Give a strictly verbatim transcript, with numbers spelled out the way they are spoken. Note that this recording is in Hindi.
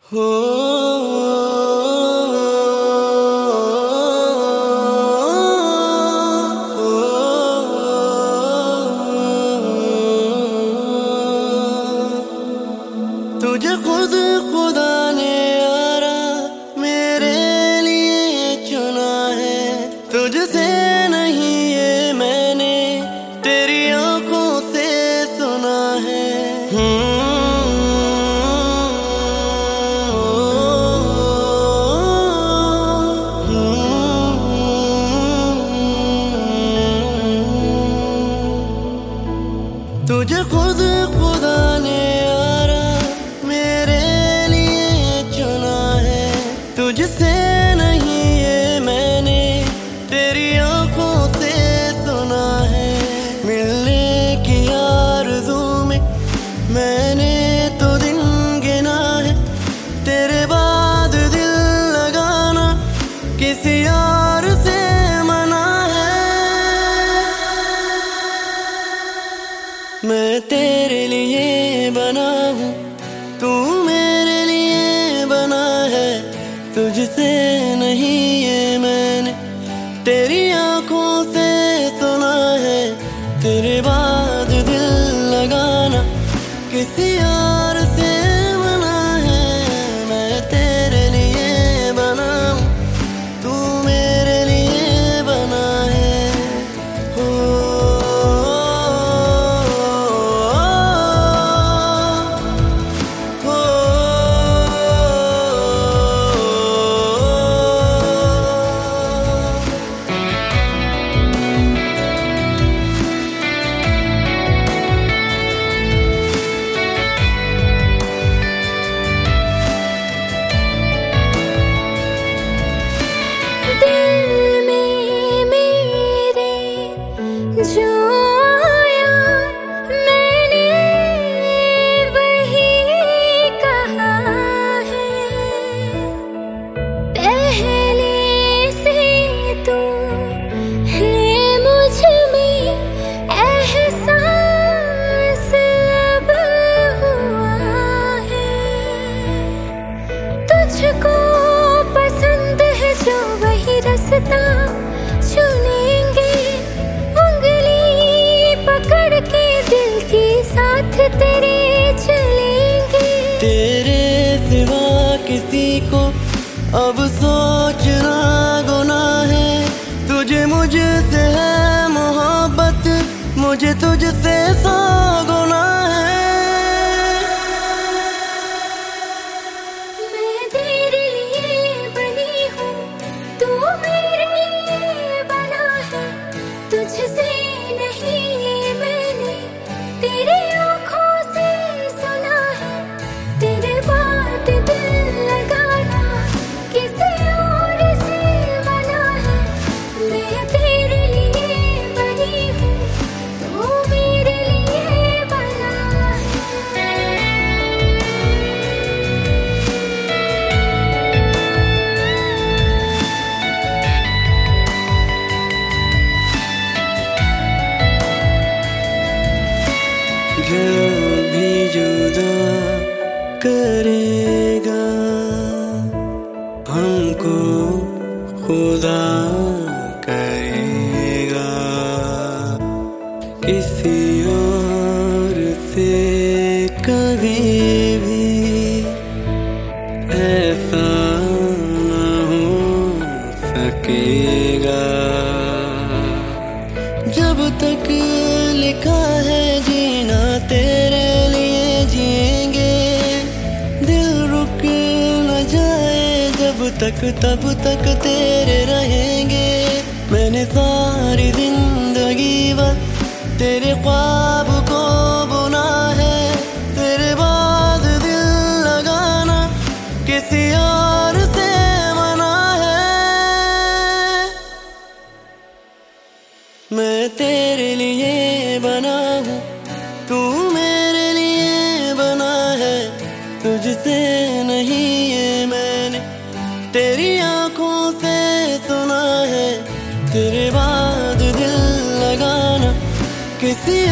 हो तुझे खुद खुदा ने यारा मेरे लिए चुना है। तुझसे नहीं ये मैंने तेरी आंखों से सुना है। तुझे खुद खुदा ने यारा मेरे लिए चुना है। तुझसे नहीं ये मैंने तेरी आंखों से सुना है। मिलने की आरज़ू में मैंने तो दिन गिना है। तेरे बाद दिल लगाना किसी और से मना है। मैं तेरे लिए बना हूँ, तू मेरे लिए बना है। तुझसे नहीं ये मैंने तेरी आंखों से सुना है। तेरे बाद दिल लगाना किसी और से मना है। मैं तेरे लिए बना हूँ, तू मेरे लिए बना है। हो जो आया मैंने वही कहा है। पहले से तू है मुझ में एहसास अब हुआ है। तुझको पसंद है जो वही रास्ता चुनेंगे। पकड़ के दिल के साथ तेरे चलेंगे। तेरे सिवा किसी को अब सोचना गुनाह है। तुझे मुझसे है मोहब्बत, मुझे तुझसे सौ गुना है। मैं तेरे लिए बनी हूँ, तू मेरे लिए बना है। तुझसे नहीं तेरी आंखों से सुना है। तेरे बाद दिल लगाना किसी और से मना है। मैं तेरे लिए बनी हूँ, तू मेरे लिए बना है। जब भी जुदा करेगा हमको खुदा करेगा। किसी और से कभी भी ऐसा न हो सकेगा। जब तक लिखा है जीना तेरे लिए जिएंगे। दिल रुक न जाए जब तक तब तक तेरे रहेंगे। मैंने सारी जिंदगी बस तेरे ख्वाब को बुना है। तेरे बाद दिल लगाना किसी और से मना है। मैं तेरे लिए बना हूँ, तू मेरे लिए बना है। तुझसे नहीं ये मैंने तेरी आंखों से सुना है। तेरे बाद दिल लगाना किसी